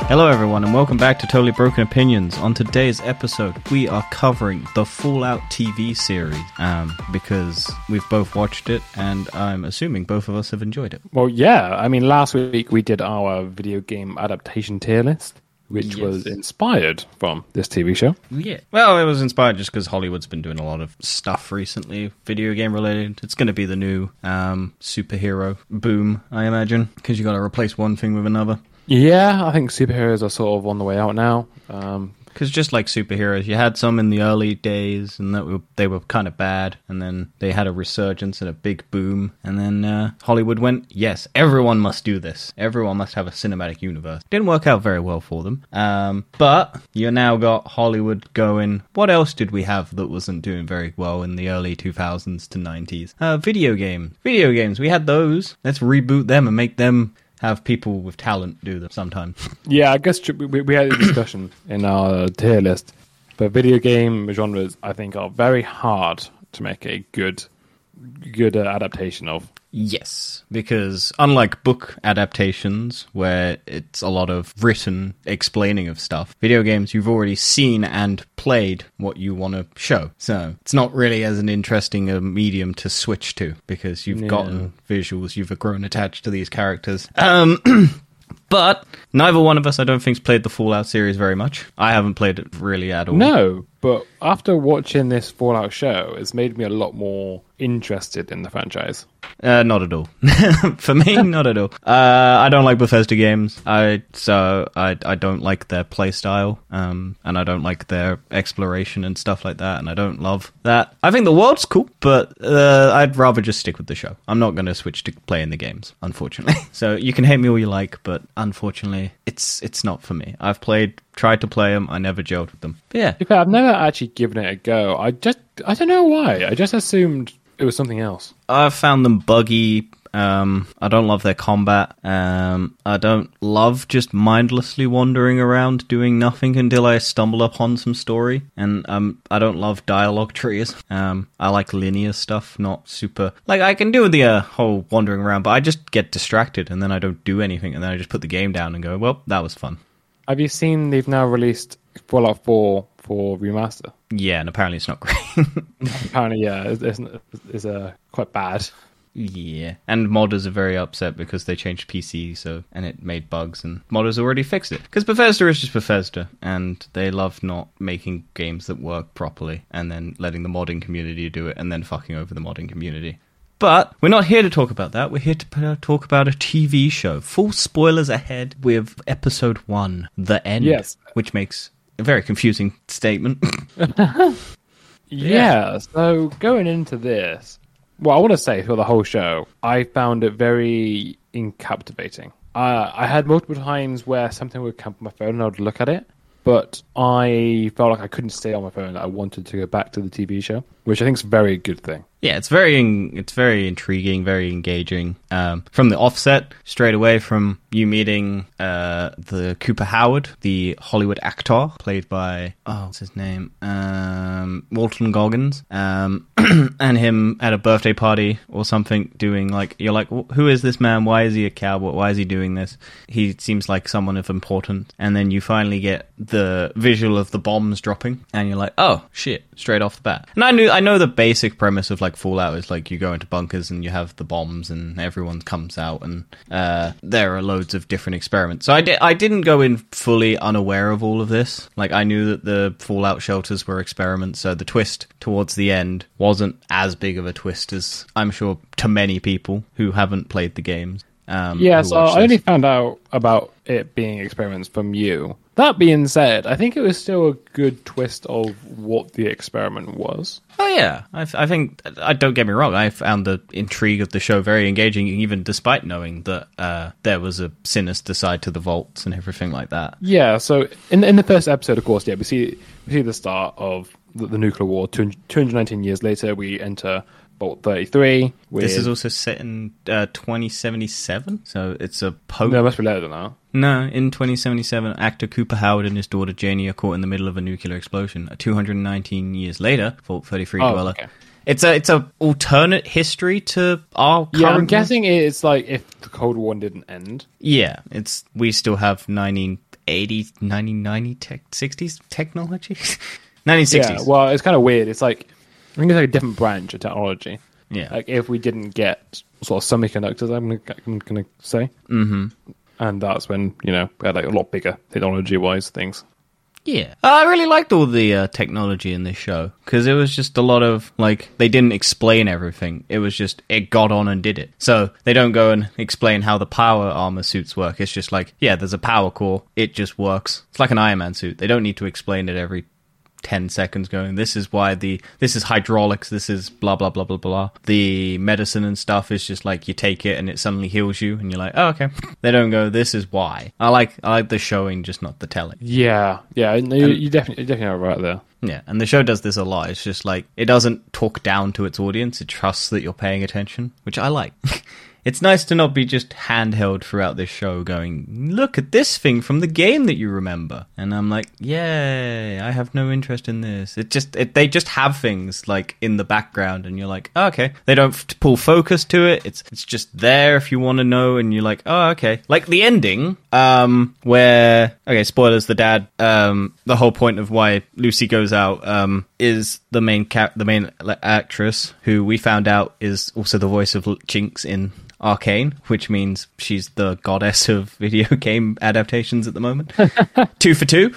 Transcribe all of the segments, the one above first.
Hello everyone and welcome back to Totally Broken Opinions. On today's episode, we are covering the Fallout TV series because we've both watched it and I'm assuming both of us have enjoyed it. Well, yeah. I mean, last week we did our video game adaptation tier list, which was inspired from this TV show. Yeah. Well, it was inspired just because Hollywood's been doing a lot of stuff recently, video game related. It's going to be the new superhero boom, I imagine, because you got to replace one thing with another. Yeah, I think superheroes are sort of on the way out now. Because just like superheroes, you had some in the early days, and they were kind of bad, and then they had a resurgence and a big boom, and then Hollywood went, yes, everyone must do this. Everyone must have a cinematic universe. Didn't work out very well for them. But you now got Hollywood going, what else did we have that wasn't doing very well in the early 2000s to 90s? Video games. Video games, we had those. Let's reboot them and make them have people with talent do them sometime. Yeah, I guess we had a discussion in our tier list, but video game genres, I think, are very hard to make a good adaptation of. Yes, because unlike book adaptations, where it's a lot of written explaining of stuff, video games, you've already seen and played what you want to show. So it's not really as an interesting a medium to switch to, because you've gotten visuals, you've grown attached to these characters. But neither one of us, I don't think, has played the Fallout series very much. I haven't played it really at all. No, but after watching this Fallout show, it's made me a lot more interested in the franchise. Not at all. For me, not at all. I don't like Bethesda games. I don't like their play style, and I don't like their exploration and stuff like that, and I don't love that. I think the world's cool, but I'd rather just stick with the show. I'm not going to switch to playing the games, unfortunately. So you can hate me all you like, but unfortunately, it's not for me. I've tried to play them, I never gelled with them. But yeah. I've never actually given it a go. I don't know why. I just assumed it was something else. I've found them buggy. I don't love their combat. I don't love just mindlessly wandering around doing nothing until I stumble upon some story. And I don't love dialogue trees. I like linear stuff, not super... Like, I can do the whole wandering around, but I just get distracted and then I don't do anything. And then I just put the game down and go, well, that was fun. Have you seen they've now released Fallout 4 for remaster? Yeah, and apparently it's not great. Apparently, yeah, it's quite bad. Yeah, and modders are very upset because they changed PC, and it made bugs, and modders already fixed it. Because Bethesda is just Bethesda, and they love not making games that work properly, and then letting the modding community do it, and then fucking over the modding community. But we're not here to talk about that. We're here to talk about a TV show. Full spoilers ahead with episode 1, The End, yes, which makes a very confusing statement. Yeah, so going into this, well, I want to say for the whole show, I found it very captivating. I had multiple times where something would come up on my phone and I would look at it, but I felt like I couldn't stay on my phone. I wanted to go back to the TV show, which I think is a very good thing. Yeah, it's very intriguing, very engaging. From the offset, straight away from you meeting the Cooper Howard, the Hollywood actor, played by, what's his name? Walton Goggins. And him at a birthday party or something doing you're like, who is this man? Why is he a cowboy? Why is he doing this? He seems like someone of importance. And then you finally get the visual of the bombs dropping and you're like, oh shit, straight off the bat. And I know the basic premise of Fallout is you go into bunkers and you have the bombs and everyone comes out and there are loads of different experiments. So I didn't go in fully unaware of all of this. I knew that the Fallout shelters were experiments, so the twist towards the end wasn't as big of a twist as I'm sure to many people who haven't played the games. So I only found out about it being experiments from you. That being said, I think it was still a good twist of what the experiment was. Oh yeah, I think, don't get me wrong, I found the intrigue of the show very engaging, even despite knowing that there was a sinister side to the vaults and everything like that. Yeah, so in the first episode, of course, we see the start of the nuclear war. 219 years later, we enter Vault 33. This is also set in 2077, so it's a post... No, it must be later than that. No, in 2077, actor Cooper Howard and his daughter Janie are caught in the middle of a nuclear explosion. 219 years later, Vault 33 dweller. Okay. It's a alternate history to our current... Yeah, I'm guessing it's if the Cold War didn't end. Yeah, we still have 80s, 1990, 60s technology? 1960s. Yeah, well, it's kind of weird. It's like, I think it's like a different branch of technology. Yeah. Like, if we didn't get sort of semiconductors, I'm gonna say. Mm-hmm. And that's when, we had like a lot bigger technology-wise things. Yeah. I really liked all the technology in this show, because it was just a lot of, like, they didn't explain everything. It was just, it got on and did it. So they don't go and explain how the power armor suits work. It's just like, yeah, there's a power core. It just works. It's like an Iron Man suit. They don't need to explain it every 10 seconds going, this is hydraulics, this is blah, blah, blah, blah, blah. The medicine and stuff is just like, you take it and it suddenly heals you, and you're like, oh, okay. They don't go, this is why. I like the showing, just not the telling. Yeah. You definitely are right there. Yeah, and the show does this a lot. It's just like, it doesn't talk down to its audience. It trusts that you're paying attention, which I like. It's nice to not be just handheld throughout this show going, look at this thing from the game that you remember. And I'm like, yay, I have no interest in this. They just have things like in the background, and you're like, oh, okay. They don't pull focus to it. It's just there if you want to know, and you're like, oh, okay. Like the ending, where, okay, spoilers, the dad, the whole point of why Lucy goes out, is the main actress, who we found out is also the voice of Jinx in Arcane, which means she's the goddess of video game adaptations at the moment. 2 for 2.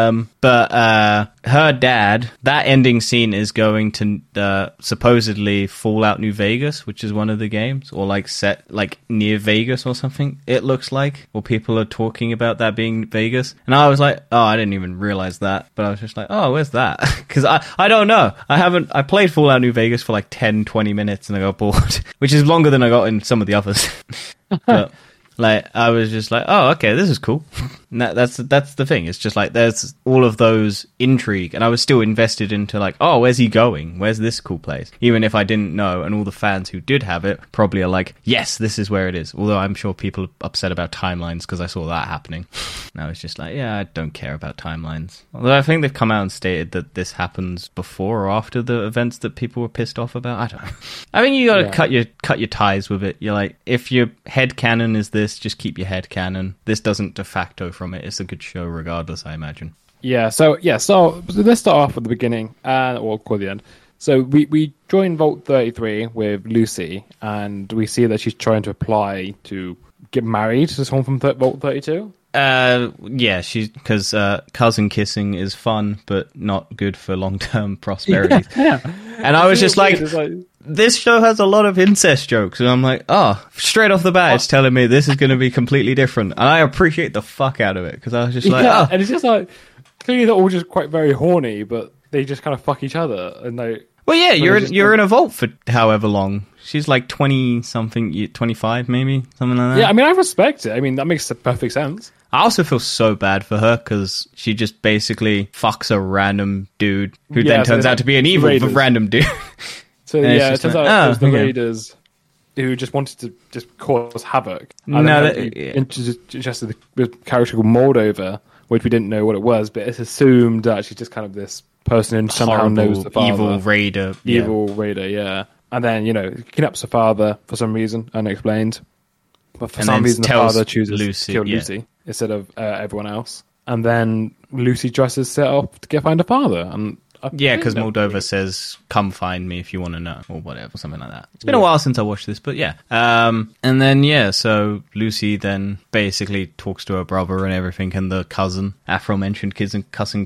But her dad, that ending scene is going to supposedly Fallout New Vegas, which is one of the games, or like set like near Vegas or something, it looks like, or people are talking about that being Vegas. And I was like, oh, I didn't even realize that, but I was just like, oh, where's that? Because I don't know. I played Fallout New Vegas for like 10-20 minutes and I got bored, which is longer than I got in some of the others. But like, I was just like, oh, okay, this is cool. And that's the thing. It's just like, there's all of those intrigue, and I was still invested into like, oh, where's he going? Where's this cool place? Even if I didn't know, and all the fans who did have it probably are like, yes, this is where it is. Although I'm sure people are upset about timelines, because I saw that happening. And I was just like, yeah, I don't care about timelines. Although I think they've come out and stated that this happens before or after the events that people were pissed off about. I don't know. I think you gotta cut your ties with it. You're like, if your headcanon is this, just keep your headcanon. This doesn't de facto from it. It's a good show regardless, I imagine. So let's start off at the beginning, or call the end. So we join Vault 33 with Lucy, and we see that she's trying to apply to get married to someone from Vault 32. Yeah, because cousin kissing is fun, but not good for long-term prosperity. Yeah. And I was just like, this show has a lot of incest jokes, and I'm like, oh, straight off the bat, it's telling me this is going to be completely different, and I appreciate the fuck out of it, because I was just like, oh. And it's just like, clearly they're all just quite very horny, but they just kind of fuck each other, and they... Well, yeah, you're in a vault for however long. She's like 20-something, 25 maybe, something like that. Yeah, I mean, I respect it. I mean, that makes perfect sense. I also feel so bad for her, because she just basically fucks a random dude who then turns out to be an evil random dude. So it turns out it was the Raiders who just wanted to just cause havoc. Introduced the character called Moldover, which we didn't know what it was, but it's assumed that she's just kind of this person who somehow knows the father. Evil raider. Evil raider, yeah. And then, kidnaps the father for some reason, unexplained. But for some reason, the father chooses to kill Lucy instead of everyone else. And then Lucy tries to set up to find her father. And because Moldova says, come find me if you want to know, or whatever, something like that. It's been a while since I watched this, but yeah. And then, so Lucy then basically talks to her brother and everything, and the cousin, aforementioned kissing.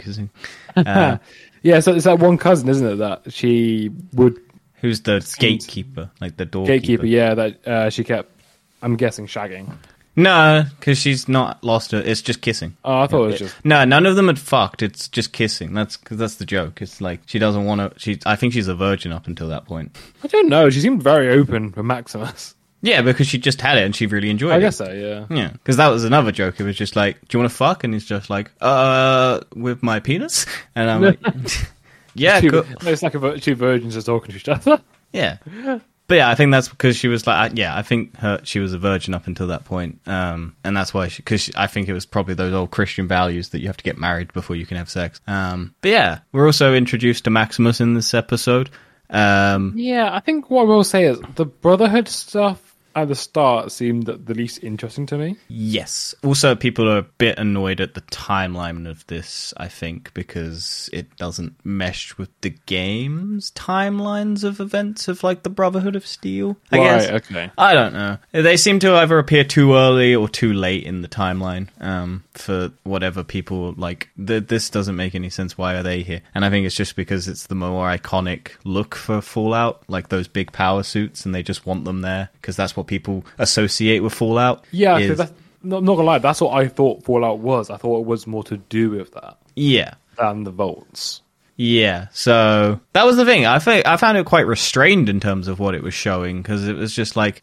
So it's that one cousin, isn't it, that she would... Who's the gatekeeper, like the doorkeeper. Gatekeeper, yeah, that she kept, I'm guessing, shagging. No, because she's not lost her. It's just kissing. Oh, I thought it was just... No, none of them had fucked. It's just kissing. That's the joke. It's like, she doesn't want to... I think she's a virgin up until that point. I don't know. She seemed very open with Maximus. Yeah, because she just had it and she really enjoyed it. I guess so, yeah. Yeah, because that was another joke. It was just like, do you want to fuck? And he's just like, with my penis? And I'm like... Yeah, cool. It's like two virgins are talking to each other. Yeah. But yeah, I think that's because she was like, I think she was a virgin up until that point. And that's why because I think it was probably those old Christian values that you have to get married before you can have sex. But yeah, we're also introduced to Maximus in this episode. Yeah, I think what I will say is the Brotherhood stuff at the start seemed the least interesting to me. Yes. Also, people are a bit annoyed at the timeline of this, I think, because it doesn't mesh with the game's timelines of events of, like, the Brotherhood of Steel, I guess. Okay. I don't know. They seem to either appear too early or too late in the timeline for whatever people, like, this doesn't make any sense. Why are they here? And I think it's just because it's the more iconic look for Fallout, like those big power suits, and they just want them there because that's what people associate with Fallout. Yeah, because not gonna lie, that's what I thought Fallout was. I thought it was more to do with that. Yeah. Than the vaults. Yeah, so that was the thing. I found it quite restrained in terms of what it was showing, because it was just like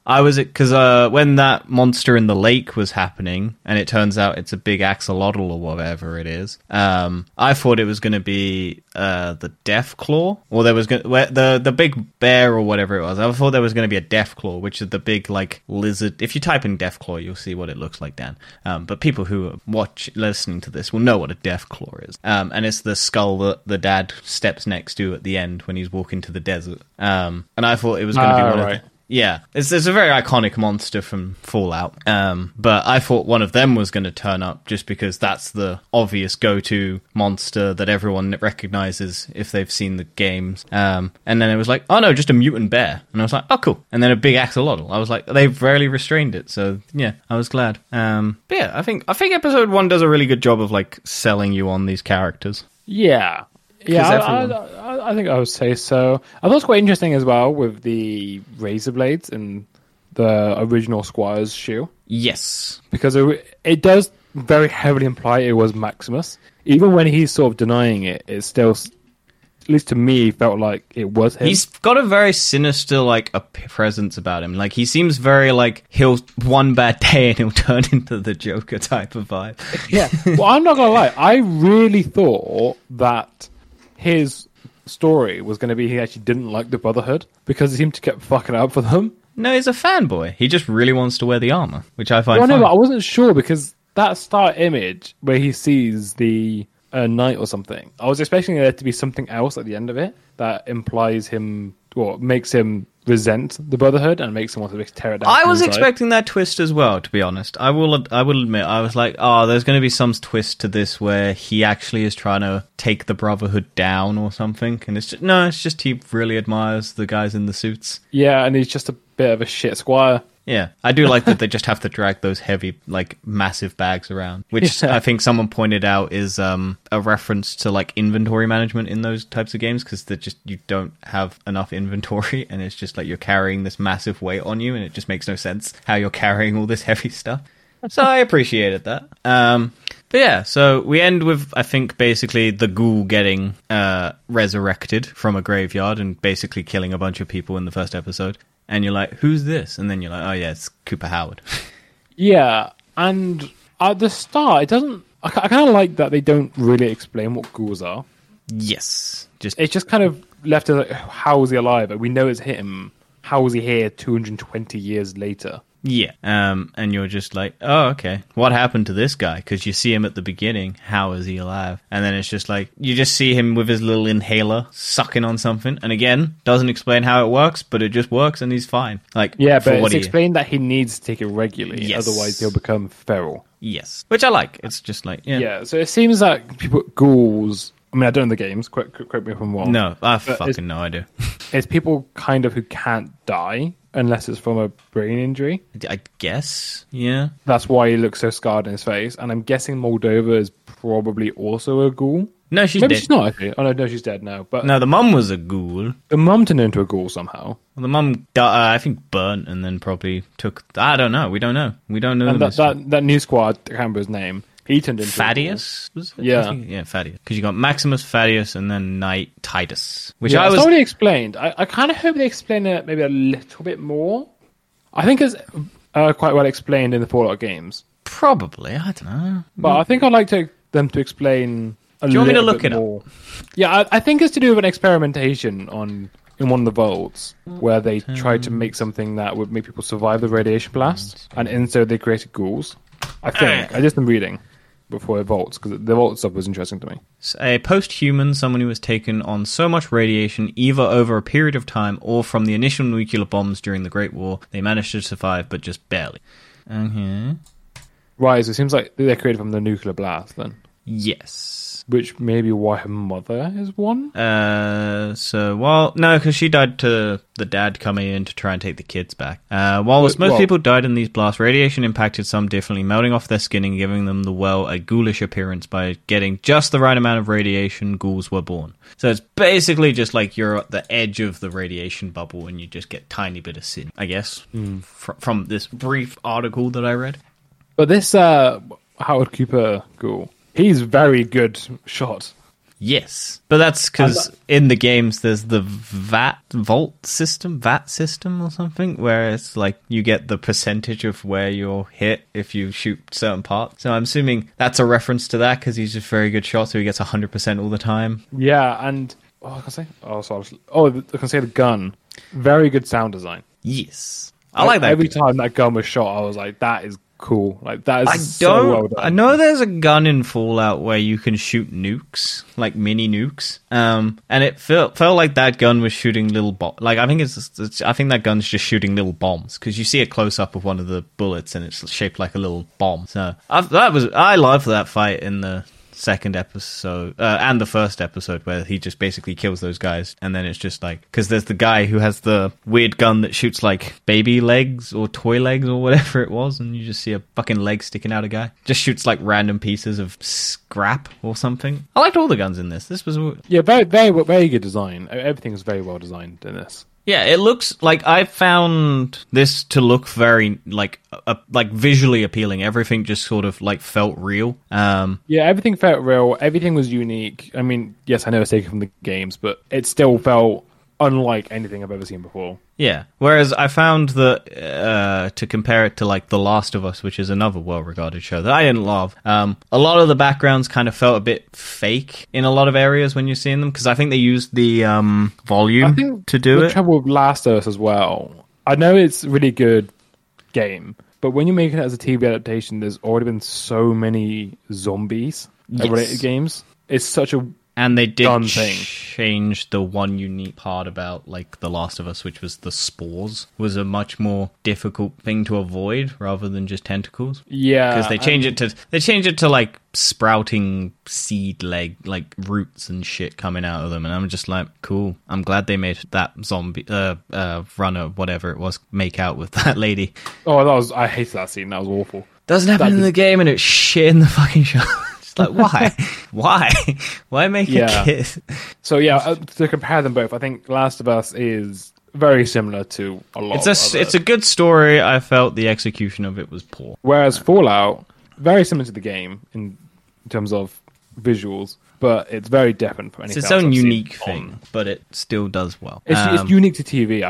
when that monster in the lake was happening, and it turns out it's a big axolotl or whatever it is. I thought it was going to be the Deathclaw, or there was the big bear or whatever it was. I thought there was going to be a Deathclaw, which is the big like lizard. If you type in Deathclaw, you'll see what it looks like, Dan. But people who are listening to this will know what a Deathclaw is. And it's the skull that the dad steps next to at the end when he's walking to the desert. And I thought it was going to be one of the... Yeah, it's a very iconic monster from Fallout. But I thought one of them was going to turn up just because that's the obvious go-to monster that everyone recognizes if they've seen the games. And then it was like, oh no, just a mutant bear. And I was like, oh cool. And then a big axolotl. I was like, they've rarely restrained it. So yeah, I was glad. But yeah, I think episode 1 does a really good job of like selling you on these characters. Yeah. Yeah, I think I would say so. I thought it was quite interesting as well with the razor blades in the original Squire's shoe. Yes. Because it does very heavily imply it was Maximus. Even when he's sort of denying it, it still, at least to me, felt like it was him. He's got a very sinister, like, a presence about him. Like, he seems very, like, he'll one bad day and he'll turn into the Joker type of vibe. Yeah. Well, I'm not going to lie. I really thought that his story was going to be he actually didn't like the Brotherhood because he seemed to keep fucking up for them. No, he's a fanboy. He just really wants to wear the armor, which I find fun. No, but I wasn't sure because that start image where he sees the knight or something, I was expecting there to be something else at the end of it that implies him, or makes him resent the Brotherhood and makes him want to tear it down. I was expecting that twist as well, to be honest. I will admit, I was like, oh, there's going to be some twist to this where he actually is trying to take the Brotherhood down or something. And it's just he really admires the guys in the suits. Yeah, and he's just a bit of a shit squire. Yeah, I do like that they just have to drag those heavy, like, massive bags around, which I think someone pointed out is a reference to, like, inventory management in those types of games, because you don't have enough inventory, and it's just like you're carrying this massive weight on you, and it just makes no sense how you're carrying all this heavy stuff. So I appreciated that. But yeah, so we end with, I think, basically the ghoul getting resurrected from a graveyard and basically killing a bunch of people in the first episode. And you're like, who's this? And then you're like, oh yeah, it's Cooper Howard. Yeah, and at the start, it doesn't... I kind of like that they don't really explain what ghouls are. Yes. It's just kind of left as like, how is he alive? We know it's him. How is he here 220 years later? Yeah, and you're just like, oh, okay, what happened to this guy? Because you see him at the beginning, how is he alive? And then it's just like, you just see him with his little inhaler, sucking on something, and again, doesn't explain how it works, but it just works, and he's fine. Like, yeah, but it's explained that he needs to take it regularly, yes. Otherwise he'll become feral. Yes, which I like. It's just like, yeah. Yeah, so it seems that ghouls... I mean, I don't know the games, correct me if I'm wrong. No, I fucking no idea. It's people kind of who can't die unless it's from a brain injury. I guess, yeah. That's why he looks so scarred in his face. And I'm guessing Moldova is probably also a ghoul. No, she's Maybe dead. she's not, I think. Oh, no, she's dead now. But no, the mum was a ghoul. The mum turned into a ghoul somehow. Well, the mum, I think, burnt and then probably took... I don't know. We don't know. We don't know. And that new squad, I can't remember his name. He turned into Thaddeus, was it? Yeah. Yeah, Thaddeus. Because you got Maximus, Thaddeus, and then Knight Titus. Which it's already explained. I kind of hope they explain it maybe a little bit more. I think it's quite well explained in the Fallout games. Probably, I don't know. But I think I'd like them to explain a little bit more. Do you want me to look it up? Yeah, I think it's to do with an experimentation in one of the vaults where they tried to make something that would make people survive the radiation blast, and instead they created ghouls. I think. I just am reading. before it vaults, because the vault stuff was interesting to me. A post-human, someone who was taken on so much radiation, either over a period of time or from the initial nuclear bombs during the Great War, they managed to survive, but just barely. Okay. Right, so it seems like they're created from the nuclear blast, then. Yes. Which may be why her mother is one? No, because she died to the dad coming in to try and take the kids back. Most people died in these blasts, radiation impacted some differently, melting off their skin and giving them a ghoulish appearance. By getting just the right amount of radiation, ghouls were born. So it's basically just like you're at the edge of the radiation bubble and you just get tiny bit of sin, I guess, from this brief article that I read. But this Howard Cooper ghoul, he's very good shot. Yes, but that's because in the games there's the VAT system or something, where it's like you get the percentage of where you're hit if you shoot certain parts. So I'm assuming that's a reference to that, because he's just very good shot, so he gets 100% all the time. Yeah, and I can say the gun, very good sound design. Yes, I like that. Every time that gun was shot, I was like, that is cool. Like, that is so well done. I know there's a gun in Fallout where you can shoot nukes, like mini nukes. And it felt like that gun was shooting little bombs. Like, I think that gun's just shooting little bombs, because you see a close up of one of the bullets and it's shaped like a little bomb. So I loved that fight in the second episode and the first episode, where he just basically kills those guys, and then it's just like, because there's the guy who has the weird gun that shoots like baby legs or toy legs or whatever it was, and you just see a fucking leg sticking out a guy, just shoots like random pieces of scrap or something. I liked all the guns in this. This was very, very, very good design. Everything is very well designed in this. Yeah, it looks like, I found this to look very like visually appealing. Everything just sort of like felt real. Yeah, everything felt real. Everything was unique. I mean, yes, I know it's taken from the games, but it still felt unlike anything I've ever seen before. Yeah, whereas I found that to compare it to like The Last of Us, which is another well-regarded show that I didn't love, a lot of the backgrounds kind of felt a bit fake in a lot of areas when you're seeing them, because I think they used the volume to do it. The trouble with Last of Us as well, I know it's a really good game, but when you make it as a TV adaptation, there's already been so many zombies related games. It's such a And they did change the one unique part about like The Last of Us, which was the spores was a much more difficult thing to avoid rather than just tentacles. Yeah, because they changed it to like sprouting seed like roots and shit coming out of them, and I'm just like, cool. I'm glad they made that zombie runner, whatever it was, make out with that lady. Oh, I hated that scene. That was awful. Doesn't happen in the game, and it's shit in the fucking show. Like, why make a kid? So yeah, to compare them both, I think Last of Us is very similar to a lot. It's a good story. I felt the execution of it was poor. Whereas Fallout, very similar to the game in terms of visuals, but it's very different from anything else. It's its own unique thing, but it still does well. It's unique to TV.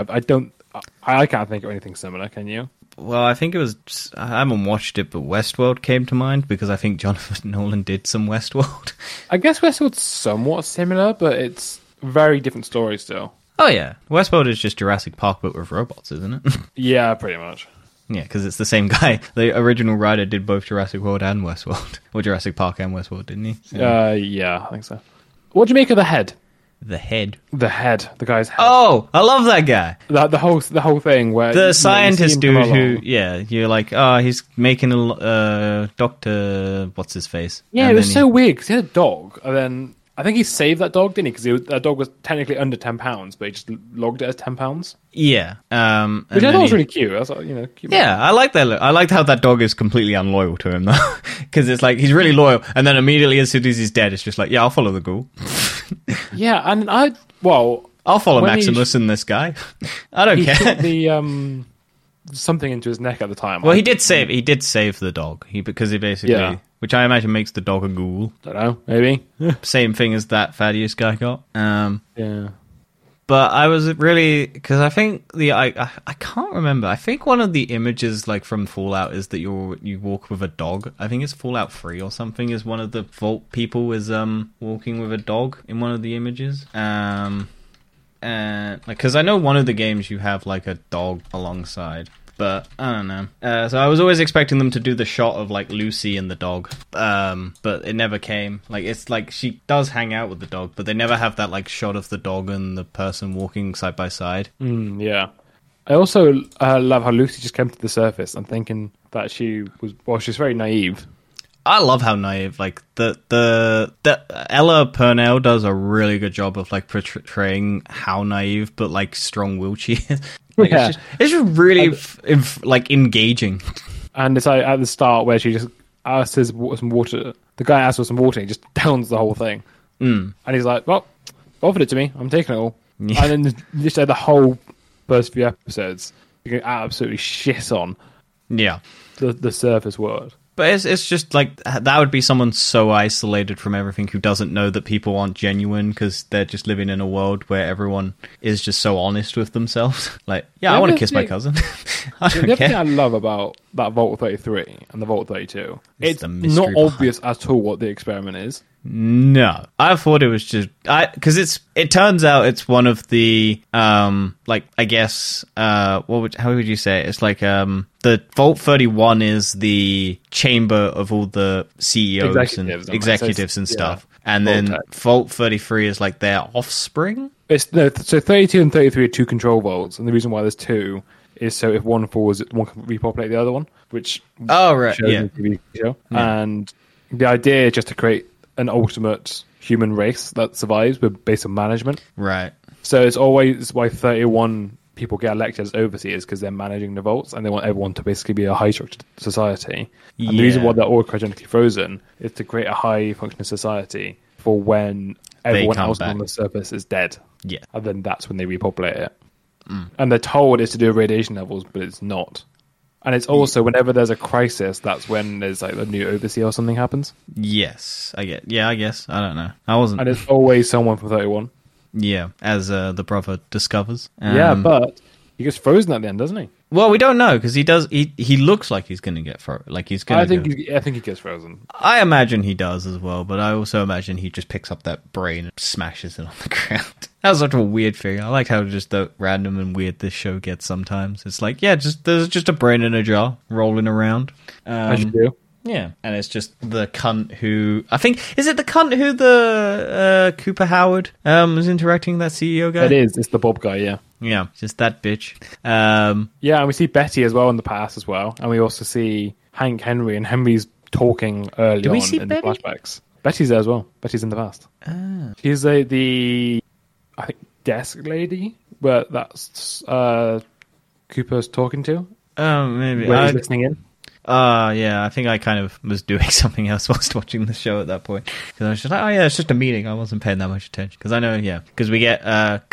I can't think of anything similar. Can you? Well, I think I haven't watched it, but Westworld came to mind, because I think Jonathan Nolan did some Westworld. I guess Westworld's somewhat similar, but it's very different story still. Oh yeah, Westworld is just Jurassic Park but with robots, isn't it? Yeah, pretty much. Yeah, because it's the same guy. The original writer did both Jurassic World and Westworld. Or Jurassic Park and Westworld, didn't he? So. Yeah, I think so. What do you make of the head? The head. The guy's head. Oh, I love that guy. The whole thing where the scientist dude who, you're like, he's making a doctor. What's his face? Yeah, and it was so weird because he had a dog, and then I think he saved that dog, didn't he? Because that dog was technically under £10, but he just logged it as £10. Yeah, which I thought was really cute. I was like, cute. Yeah, I like that. I liked how that dog is completely unloyal to him though, because it's like he's really loyal, and then immediately as soon as he's dead, it's just like, yeah, I'll follow the ghoul. Yeah, and I'll follow Maximus and this guy. I don't care. He took the something into his neck at the time. Well, he did save the dog. Because he basically, which I imagine makes the dog a ghoul. Don't know, maybe same thing as that Thaddeus guy got. Yeah. But I was really, because I think I can't remember. I think one of the images like from Fallout is that you walk with a dog. I think it's Fallout 3 or something. Is one of the Vault people is walking with a dog in one of the images. And because I know one of the games you have like a dog alongside. But I don't know. So I was always expecting them to do the shot of like Lucy and the dog, but it never came. Like it's like she does hang out with the dog, but they never have that like shot of the dog and the person walking side by side. Yeah. I also love how Lucy just came to the surface. I'm thinking that she's very naive. I love how naive, like the Ella Purnell does a really good job of like portraying how naive but like strong-willed she is. Like, Yeah. it's just really like engaging. And it's like at the start where she just asks his some water. The guy asks for some water, and he just downs the whole thing. And he's like, "Well, offered it to me. I'm taking it all." Yeah. And then just the whole first few episodes, you can absolutely shit on Yeah. the surface world. But it's just like that would be someone so isolated from everything who doesn't know that people aren't genuine because they're just living in a world where everyone is just so honest with themselves. Like, yeah, I want to kiss my cousin. I The don't other thing care. I love about that Vault 33 and the Vault 32, It's it's the not mystery behind obvious at all what the experiment is. No, I thought it was just because it turns out it's one of the like I guess how would you say it? It's like the Vault 31 is the chamber of all the CEOs and executives and stuff, and then Vault 33 is like their offspring. So 32 and 33 are two control vaults, and the reason why there's two is so if one falls, one can repopulate the other one, which Oh right, shows yeah. in the TV show. And the idea is just to create an ultimate human race that survives, but based on management. Right. So it's always why 31 people get elected as overseers, because they're managing the vaults and they want everyone to basically be a high structured society. And the reason why they're all cryogenically frozen is to create a high functioning society for when everyone come else back. on the surface is dead. Yeah. And then that's when they repopulate it. And they're told it's to do with radiation levels, but it's not. And it's also whenever there's a crisis, that's when there's like a new overseer or something happens. Yes, I get. Yeah, I guess. I don't know. I wasn't. And it's always someone from 31. Yeah, as the brother discovers. Yeah, but he gets frozen at the end, doesn't he? Well, we don't know because he does. He looks like he's going to get frozen. Like he's going. I think he gets frozen. I imagine he does as well, but I also imagine he just picks up that brain and smashes it on the ground. That was such a weird thing. I like how just the random and weird this show gets sometimes. It's like, yeah, there's just a brain in a jar rolling around. As you do. Yeah, and it's just the cunt who I think is it the cunt who the Cooper Howard was interacting with that CEO guy. It is. It's the Bob guy. Yeah. Yeah, just that bitch. Yeah, and we see Betty as well in the past as well, and we also see Hank Henry, and Henry's talking early we on see in Betty? the flashbacks. Betty's there as well. Betty's in the past. She's the I think desk lady where that's Cooper's talking to. Maybe Where he's listening in. Yeah, I think I kind of was doing something else whilst watching the show at that point. Because I was just like, oh yeah, it's just a meeting. I wasn't paying that much attention. Because I know, yeah. Because we get,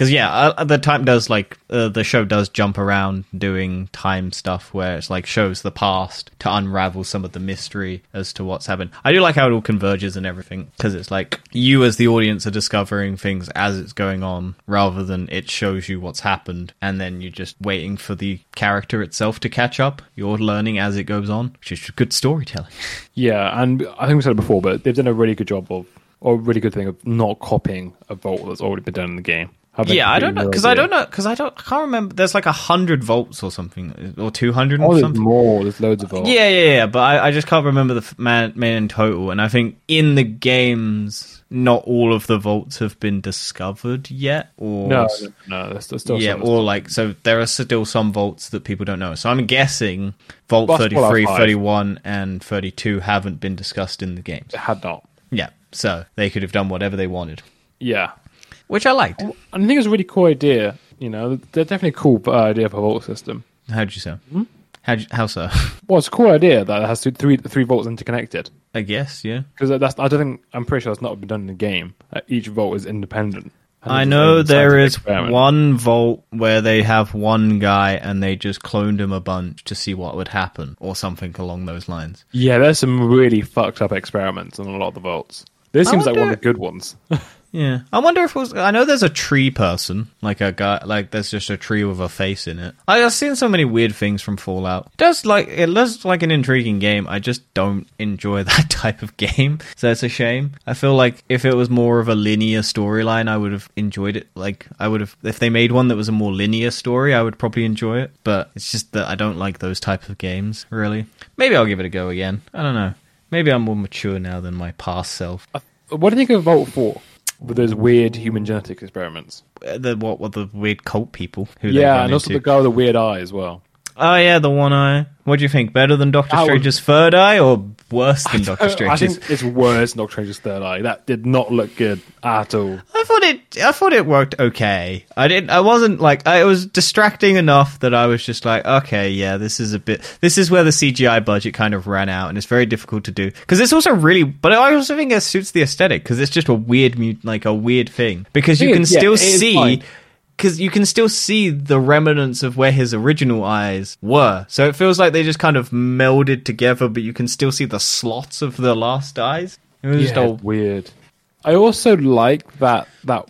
the time does, like, the show does jump around doing time stuff where it's like shows the past to unravel some of the mystery as to what's happened. I do like how it all converges and everything. Because it's like, you as the audience are discovering things as it's going on, rather than it shows you what's happened. And then you're just waiting for the character itself to catch up. You're learning as it goes on, which is good storytelling. Yeah, and I think we said it before, but they've done a really good job of, or a really good thing of not copying a vault that's already been done in the game. Yeah, I don't know, because I can't remember. There's like 100 volts or something, or 200 Oh, or there's something. more. There's loads of vaults. Yeah, but I just can't remember the man in total. And I think in the games, not all of the vaults have been discovered yet. Or No, there's still yeah, some. or like, so there are still some vaults that people don't know. So I'm guessing Vault Well, 33, Fallout 5. 31, and 32 haven't been discussed in the games. It had not. Yeah, so they could have done whatever they wanted, Yeah. which I liked. And I think it's a really cool idea. You know, they're definitely a cool idea for a vault system. How'd you say? How so? Well, it's a cool idea that it has three vaults interconnected. I guess, yeah. Because I'm pretty sure that's not been done in the game. Each vault is independent. And I it's know its own there scientific is experiment. one vault where they have one guy and they just cloned him a bunch to see what would happen, or something along those lines. Yeah, there's some really fucked up experiments on a lot of the vaults. This seems like one of the good ones. Yeah, I wonder if it was. I know there's a tree person, like a guy, like there's just a tree with a face in it. I've seen so many weird things from Fallout. It looks like an intriguing game. I just don't enjoy that type of game, so it's a shame. I feel like if it was more of a linear storyline, I would have enjoyed it. Like I would have, if they made one that was a more linear story, I would probably enjoy it. But it's just that I don't like those type of games. Really, maybe I'll give it a go again. I don't know. Maybe I'm more mature now than my past self. What do you think of Vault 4? With those weird human genetic experiments. The weird cult people who yeah, and also the guy with the weird eye as well. Oh yeah, the one eye. What do you think? Better than Doctor Strange's third eye, or worse than Doctor Strange's? I think it's worse than Doctor Strange's third eye. That did not look good at all. I thought it worked okay. I wasn't like, it was distracting enough that I was just like, okay, yeah, this is where the CGI budget kind of ran out, and it's very difficult to do because it's also really. But I also think it suits the aesthetic because it's just a weird thing because you can still see. Because you can still see the remnants of where his original eyes were. So it feels like they just kind of melded together, but you can still see the slots of the last eyes. It was just all weird. I also like that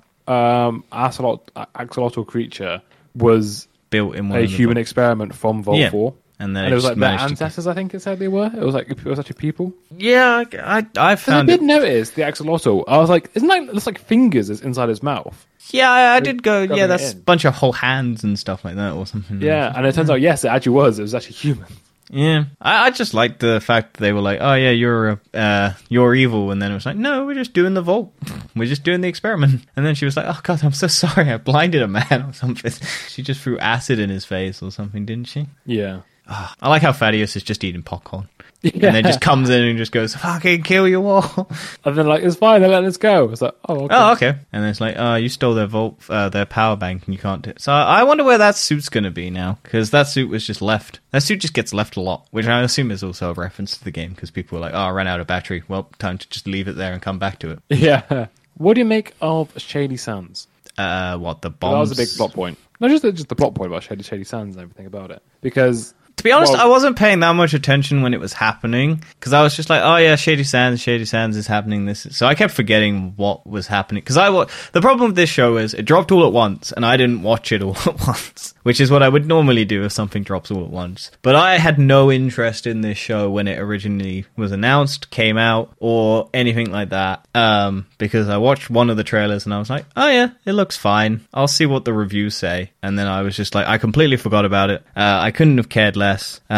axolotl creature was built in a human experiment from Vault 4. And it was like their ancestors, I think it said they were. It was actually people. Yeah, I found I did notice the axolotl. I was like, isn't that, it looks like fingers inside his mouth. Yeah, I did go, yeah, that's a bunch of whole hands and stuff like that or something. Yeah, and it turns out, yes, it actually was. It was actually human. Yeah, I just liked the fact that they were like, oh yeah, you're evil, and then it was like, no, we're just doing the vault, we're just doing the experiment, and then she was like, oh god, I'm so sorry, I blinded a man or something. She just threw acid in his face or something, didn't she? Yeah. Oh, I like how Thaddeus is just eating popcorn. Yeah. And then just comes in and just goes, fucking kill you all. And then like, it's fine, they're letting us go. It's like, oh, okay. Oh, okay. And then it's like, oh, you stole their their power bank and you can't do it. So I wonder where that suit's going to be now, because that suit was just left. That suit just gets left a lot, which I assume is also a reference to the game, because people were like, oh, I ran out of battery. Well, time to just leave it there and come back to it. Yeah. What do you make of Shady Sands? What, the bombs? Well, that was a big plot point. No, just the plot point about Shady Sands and everything about it. Because... To be honest, I wasn't paying that much attention when it was happening, because I was just like, oh yeah, Shady Sands is happening. So I kept forgetting what was happening. Because the problem with this show is it dropped all at once, and I didn't watch it all at once, which is what I would normally do if something drops all at once. But I had no interest in this show when it originally was announced, came out, or anything like that, because I watched one of the trailers and I was like, oh yeah, it looks fine. I'll see what the reviews say. And then I was just like, I completely forgot about it. I couldn't have cared less.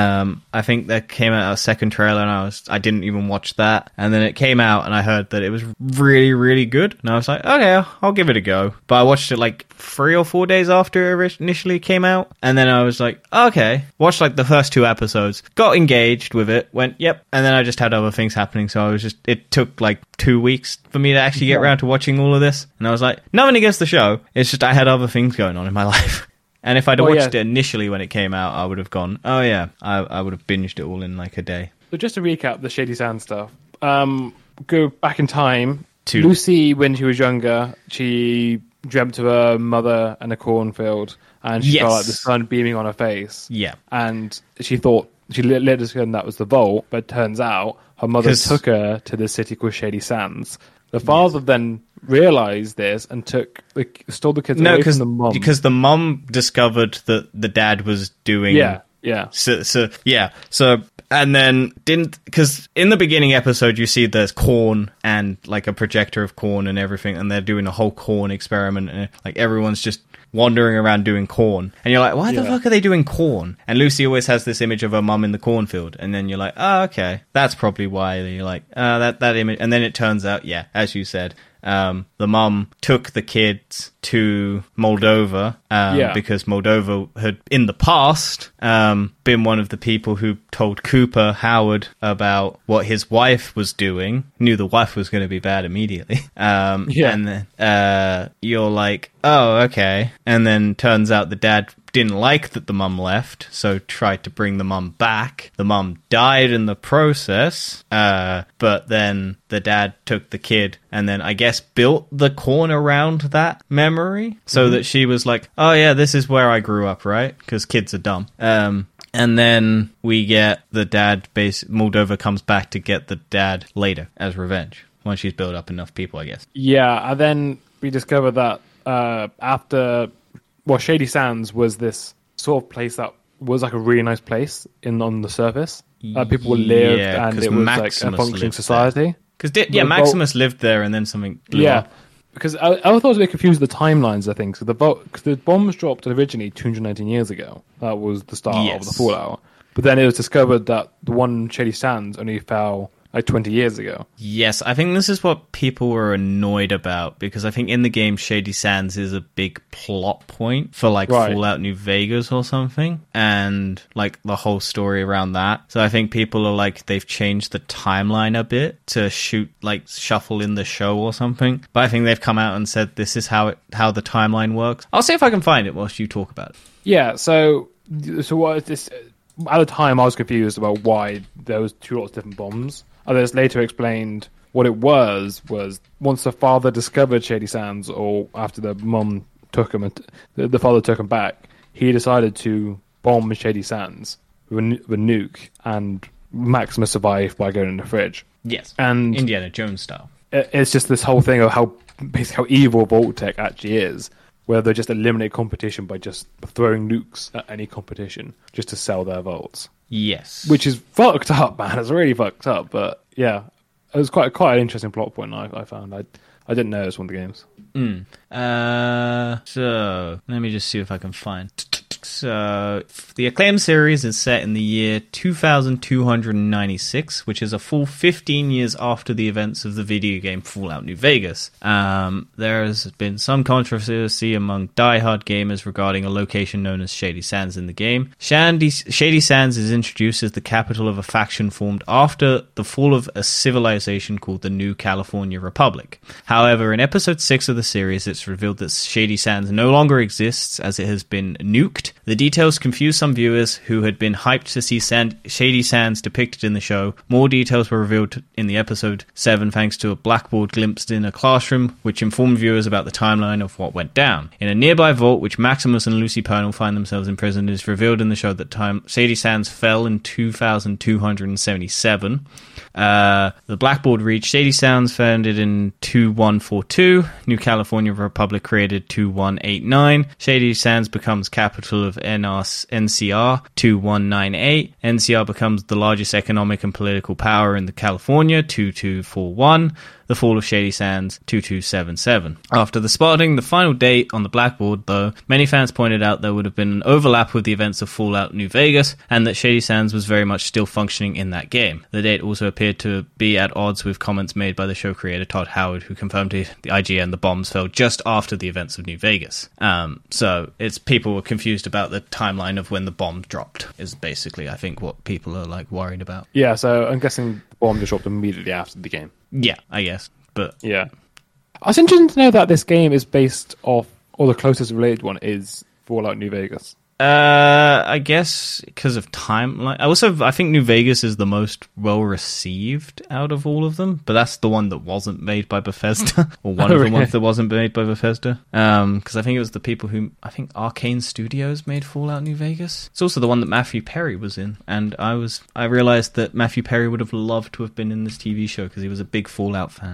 I think there came out a second trailer and I didn't even watch that, and then it came out and I heard that it was really, really good, and I was like, okay, I'll give it a go. But I watched it like 3 or 4 days after it initially came out, and then I was like, okay, watched like the first 2 episodes, got engaged with it, went yep, and then I just had other things happening, so it took like 2 weeks for me to actually get around to watching all of this, and I was like, nothing against the show, it's just I had other things going on in my life. And if I'd watched it initially when it came out, I would have gone, oh yeah, I would have binged it all in like a day. So just to recap the Shady Sands stuff, go back in time. Lucy, when she was younger, she dreamt of her mother and a cornfield, and she felt like the sun beaming on her face. Yeah. And she thought, she let us know that was the vault, but it turns out her mother took her to the city called Shady Sands. The father then realized this and stole the kids away from the mum. Because the mum discovered that the dad was doing... Yeah. So, and then because in the beginning episode, you see there's corn and like a projector of corn and everything, and they're doing a whole corn experiment, and like everyone's just wandering around doing corn, and you're like, why the fuck are they doing corn? And Lucy always has this image of her mum in the cornfield, and then you're like, oh, okay, that's probably why. And you're like, that image, and then it turns out, yeah, as you said, the mum took the kids to Moldova because Moldova had in the past been one of the people who told Cooper Howard about what his wife was doing, knew the wife was going to be bad immediately, and then you're like, oh, okay, and then turns out the dad didn't like that the mum left, so tried to bring the mum back. The mum died in the process, but then the dad took the kid and then I guess built the corn around that memory so that she was like, oh yeah, this is where I grew up, right? Because kids are dumb. And then we get the dad, Moldova comes back to get the dad later as revenge. once she's built up enough people, I guess. Yeah, and then we discovered that Shady Sands was this sort of place that was like a really nice place on the surface. People lived, and it was like a functioning society. Because Maximus lived there, and then something blew up. Because I thought it was a bit confused with the timelines, I think. So the bombs dropped originally 219 years ago. That was the start of the fallout. But then it was discovered that the one Shady Sands only fell like 20 years ago. Yes, I think this is what people were annoyed about, because I think in the game Shady Sands is a big plot point for like Fallout New Vegas or something, and like the whole story around that. So I think people are like, they've changed the timeline a bit to shuffle in the show or something. But I think they've come out and said this is how the timeline works. I'll see if I can find it whilst you talk about it. Yeah, so what is this? At the time, I was confused about why there was two lots of different bombs. Others later explained what it was once the father discovered Shady Sands, or after the mum took him, the father took him back, he decided to bomb Shady Sands with a nuke, and Maximus survived by going in the fridge. Yes, and Indiana Jones style. It's just this whole thing of how evil Vault-Tec actually is, where they just eliminate competition by just throwing nukes at any competition just to sell their vaults. Yes. Which is fucked up, man. It's really fucked up. But yeah, it was quite an interesting plot point I found. I didn't know it was one of the games. So, let me just see if I can find... So, the Acclaim series is set in the year 2296, which is a full 15 years after the events of the video game Fallout New Vegas. There has been some controversy among diehard gamers regarding a location known as Shady Sands in the game. Shady Sands is introduced as the capital of a faction formed after the fall of a civilization called the New California Republic. However, in episode 6 of the series, it's revealed that Shady Sands no longer exists, as it has been nuked. The details confused some viewers who had been hyped to see Shady Sands depicted in the show. More details were revealed in the episode 7 thanks to a blackboard glimpsed in a classroom, which informed viewers about the timeline of what went down. In a nearby vault, which Maximus and Lucy Pernell find themselves imprisoned, it is revealed in the show that Shady Sands fell in 2277. The blackboard reads Shady Sands founded in 2142. New California Republic created 2189. Shady Sands becomes capital of NCR 2198. NCR becomes the largest economic and political power in the California 2241. The fall of Shady Sands 2277. After the spotting, the final date on the blackboard, though, many fans pointed out there would have been an overlap with the events of Fallout New Vegas, and that Shady Sands was very much still functioning in that game. The date also appeared to be at odds with comments made by the show creator Todd Howard, who confirmed to the IGN the bombs fell just after the events of New Vegas. So it's people were confused about the timeline of when the bomb dropped, is basically, I think, what people are like worried about. Yeah, so I'm guessing the bomb just dropped immediately after the game. Yeah, I guess. But yeah, I was interested to know that this game is based off, or the closest related one is Fallout New Vegas. I guess because of timeline. I think New Vegas is the most well received out of all of them, but that's the one that wasn't made by Bethesda, or one of the ones that wasn't made by Bethesda. Because I think it was the people who, I think Arcane Studios made Fallout New Vegas. It's also the one that Matthew Perry was in, and I realized that Matthew Perry would have loved to have been in this TV show because he was a big Fallout fan.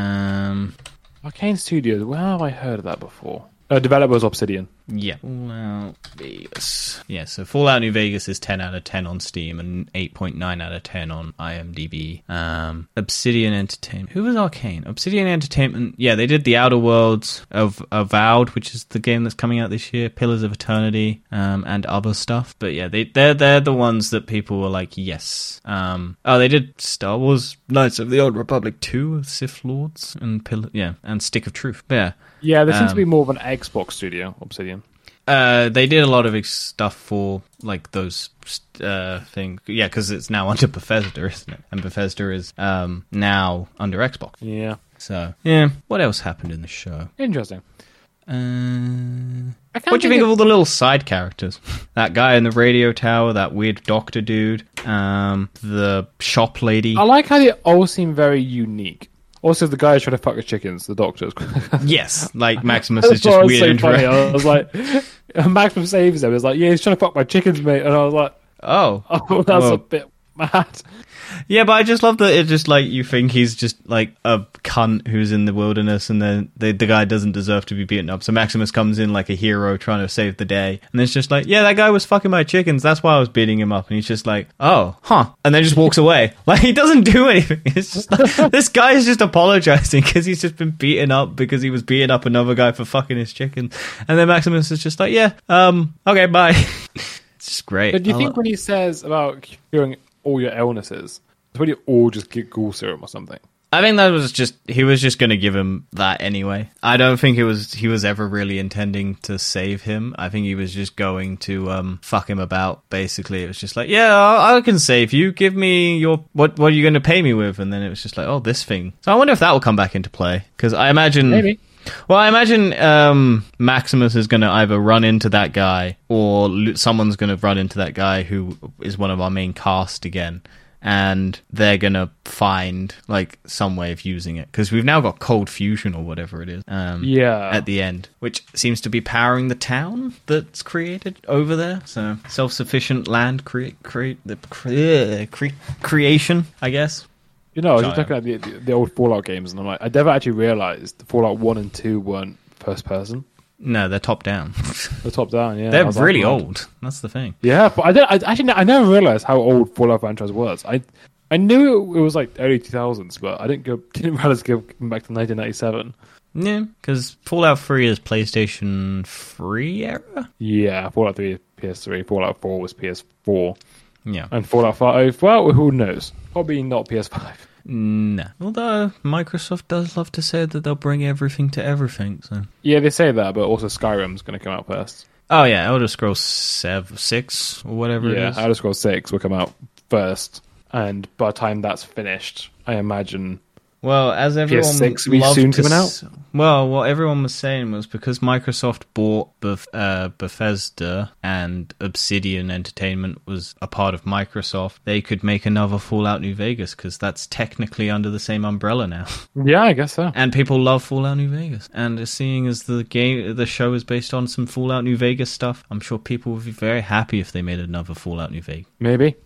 Arcane Studios, where have I heard of that before? Developer was Obsidian. Yeah. Fallout Vegas. Yeah, so Fallout New Vegas is 10 out of 10 on Steam and 8.9 out of 10 on IMDb. Obsidian Entertainment. Who was Arcane? Obsidian Entertainment. Yeah, they did The Outer Worlds of Avowed, which is the game that's coming out this year, Pillars of Eternity, and other stuff. But yeah, they're the ones that people were like, yes. They did Star Wars Knights of the Old Republic 2 with Sith Lords and and Stick of Truth. But yeah. Yeah, there seems to be more of an Xbox studio, Obsidian. They did a lot of stuff for like those things. Yeah, because it's now under Bethesda, isn't it? And Bethesda is now under Xbox. Yeah. So, yeah. What else happened in the show? Interesting. What do you think of all the little side characters? That guy in the radio tower, that weird doctor dude, the shop lady. I like how they all seem very unique. Also, the guy trying to fuck his chickens, the doctor. Yes, like Maximus is just weird. So funny. I was like, Maximus saves him. He's like, yeah, he's trying to fuck my chickens, mate. And I was like, oh, that's a bit mad. Yeah, but I just love that it just like you think he's just like a cunt who's in the wilderness, and then the guy doesn't deserve to be beaten up. So Maximus comes in like a hero trying to save the day, and it's just like, yeah, that guy was fucking my chickens. That's why I was beating him up. And he's just like, oh, huh, and then just walks away. Like he doesn't do anything. It's just like, this guy is just apologizing because he's just been beaten up because he was beating up another guy for fucking his chicken, and then Maximus is just like, yeah, okay, bye. It's just great. But do you think when he says about curing all your illnesses, it's when you all just get ghoul serum or something? I think that was just, he was just going to give him that anyway. I don't think he was ever really intending to save him. I think he was just going to fuck him about, basically. It was just like, yeah, I can save you. Give me your, what are you going to pay me with? And then it was just like, oh, this thing. So I wonder if that will come back into play. Because I imagine... Maybe. Well, I imagine Maximus is going to either run into that guy, or someone's going to run into that guy who is one of our main cast again, and they're going to find like some way of using it, because we've now got cold fusion or whatever it is at the end, which seems to be powering the town that's created over there. So self-sufficient land creation, I guess. You know, I was just looking at the old Fallout games, and I'm like, I never actually realised Fallout 1 and 2 weren't first person. No, they're top down. They're top down, yeah. They're really old. That's the thing. Yeah, but I never realised how old Fallout franchise was. I knew it was like early 2000s, but I didn't realise it came back to 1997. Yeah, because Fallout 3 is PlayStation 3 era? Yeah, Fallout 3 is PS3, Fallout 4 was PS4. Yeah. And Fallout 5, well, who knows? Probably not PS5. No. Although Microsoft does love to say that they'll bring everything to everything. So. Yeah, they say that, but also Skyrim's going to come out first. Oh, yeah, Elder Scrolls 6 or whatever it is. Yeah, Elder Scrolls 6 will come out first. And by the time that's finished, I imagine... Well, as everyone PS6 will be soon coming out. Well, what everyone was saying was because Microsoft bought Bethesda and Obsidian Entertainment was a part of Microsoft, they could make another Fallout New Vegas, because that's technically under the same umbrella now. Yeah, I guess so. And people love Fallout New Vegas. And seeing as the show is based on some Fallout New Vegas stuff, I'm sure people would be very happy if they made another Fallout New Vegas. Maybe.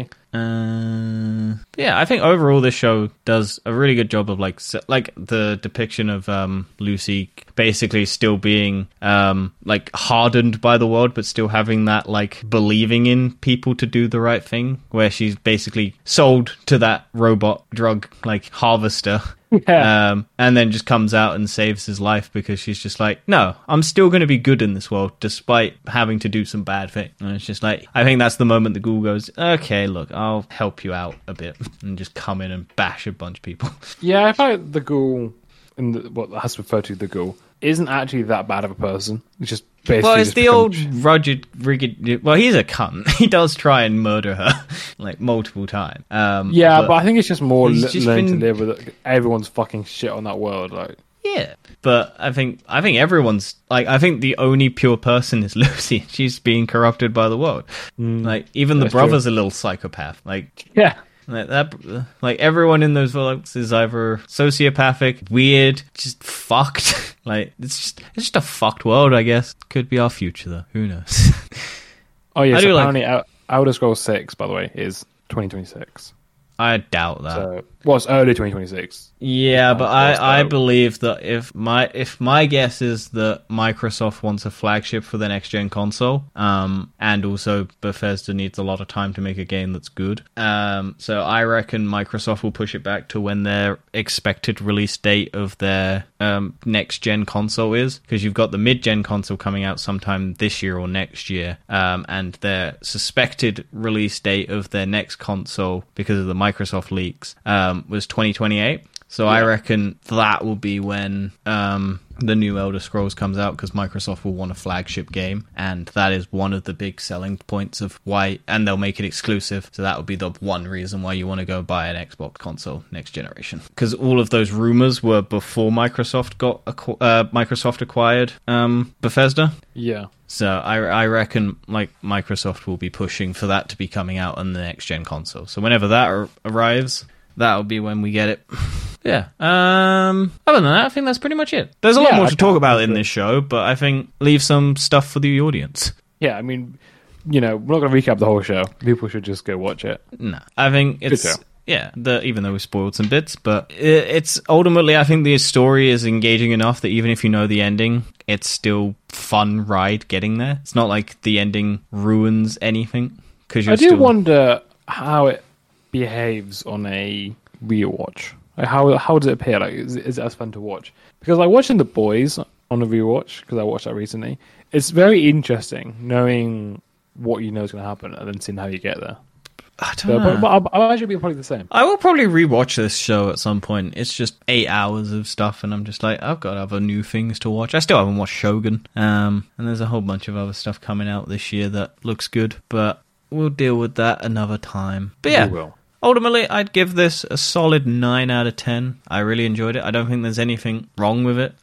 Yeah, I think overall this show does a really good job of like the depiction of Lucy basically still being like hardened by the world, but still having that like believing in people to do the right thing, where she's basically sold to that robot drug like harvester. Yeah. And then just comes out and saves his life, because she's just like, no, I'm still going to be good in this world despite having to do some bad things. And it's just like, I think that's the moment the ghoul goes, okay, look, I'll help you out a bit, and just come in and bash a bunch of people. Yeah, I find the ghoul, what has referred to the ghoul, isn't actually that bad of a person. It's just basically... Well, it's the old rigid... Well, he's a cunt. He does try and murder her, like, multiple times. But I think it's just more learning been... to live with everyone's fucking shit on that world, like... Yeah, but I think everyone's... Like, I think the only pure person is Lucy. She's being corrupted by the world. Like, even the brother's a little psychopath. Like... Yeah. Like that, like everyone in those vlogs is either sociopathic, weird, just fucked. Like it's just a fucked world, I guess. Could be our future, though. Who knows? Oh yeah, so apparently Elder Scrolls 6, by the way, is 2026. I doubt that. So, well, it's early 2026. Yeah, but I believe that if my guess is that Microsoft wants a flagship for the next gen console, and also Bethesda needs a lot of time to make a game that's good. So I reckon Microsoft will push it back to when their expected release date of their next gen console is, because you've got the mid gen console coming out sometime this year or next year, and their suspected release date of their next console, because of the Microsoft leaks, was 2028. So yeah. I reckon that will be when the new Elder Scrolls comes out, because Microsoft will want a flagship game, and that is one of the big selling points of why, and they'll make it exclusive, so that would be the one reason why you want to go buy an Xbox console next generation. Because all of those rumors were before Microsoft acquired Bethesda. Yeah. So I reckon like Microsoft will be pushing for that to be coming out on the next gen console. So whenever that arrives, that'll be when we get it. Yeah. Other than that, I think that's pretty much it. There's a lot more to talk about in this show, but I think leave some stuff for the audience. Yeah, I mean, we're not going to recap the whole show. People should just go watch it. No, I think Good it's show. even though we spoiled some bits, but it's ultimately, I think the story is engaging enough that even if you know the ending, it's still fun ride getting there. It's not like the ending ruins anything because I do wonder how it behaves on a rewatch. Like how does it appear? Like, is it as fun to watch? Because like watching The Boys on a rewatch, because I watched that recently, it's very interesting knowing what you know is going to happen and then seeing how you get there. I don't know. But I imagine it'll be probably the same. I will probably rewatch this show at some point. It's just 8 hours of stuff, and I'm just like, I've got other new things to watch. I still haven't watched Shogun, and there's a whole bunch of other stuff coming out this year that looks good, but we'll deal with that another time. But yeah, We will. ultimately, I'd give this a solid 9 out of 10. I really enjoyed it. I don't think there's anything wrong with it.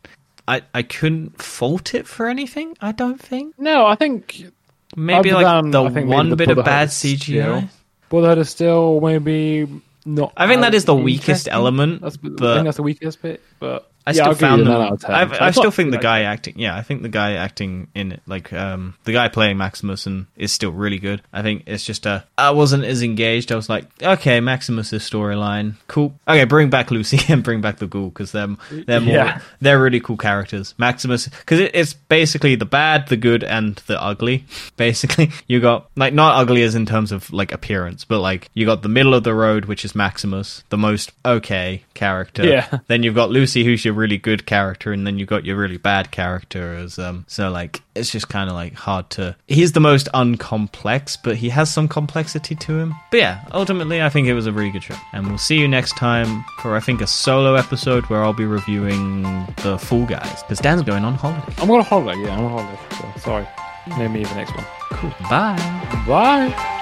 I couldn't fault it for anything, I don't think. No, I think Maybe other like than, the I think one maybe bit of Brotherhood bad is CGI. still- Brotherhood is still maybe not. I think that as is the weakest interesting. element, I but think that's the weakest bit. But I yeah, still I'll give found you a them. 9 out of 10. So I it's still not think the like guy that. acting. Yeah, I think the guy acting in it, like the guy playing Maximus, and is still really good. I think it's just I wasn't as engaged. I was like, okay, Maximus's storyline, cool. Okay, bring back Lucy and bring back the Ghoul because they're more Yeah. they're really cool characters. Maximus, because it's basically the bad, the good, and the ugly. Basically, you got like not ugly as in terms of like appearance, but like you got the middle of the road, which is Maximus, the most okay character. Yeah. Then you've got Lucy, who's your really good character, and then you've got your really bad character as so like it's just kind of like hard to. He's the most uncomplex, but he has some complexity to him. But yeah, ultimately I think it was a really good show. And we'll see you next time for I think a solo episode where I'll be reviewing the Fall Guys because Dan's going on holiday. I'm on a holiday. Yeah, I'm on a holiday. So sorry. Maybe the next one. Cool. Bye. Bye.